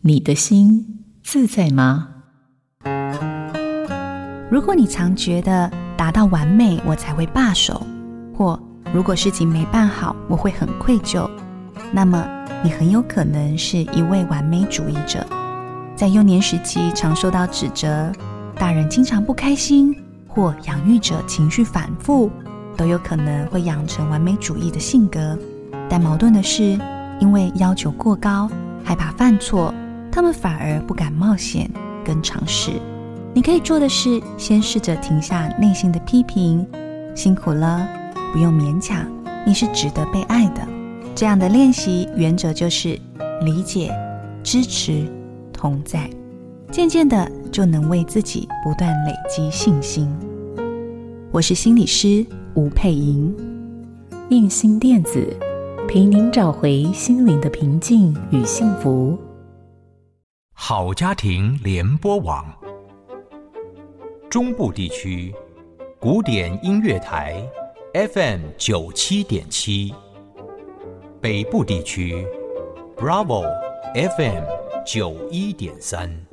你的心自在吗？ 如果你常觉得达到完美我才会罢手，或如果事情没办好我会很愧疚，那么你很有可能是一位完美主义者。在幼年时期常受到指责，大人经常不开心，或养育者情绪反复，都有可能会养成完美主义的性格。但矛盾的是，因为要求过高，害怕犯错，他们反而不敢冒险跟尝试。你可以做的是，先试着停下内心的批评，辛苦了，不用勉强，你是值得被爱的。这样的练习原则就是理解、支持、同在，渐渐的就能为自己不断累积信心。我是心理师吴佩莹， 印心电子，陪您找回心灵的平静与幸福。 好家庭联播网，中部地区古典音乐台 FM97.7， 北部地区 Bravo FM91.3。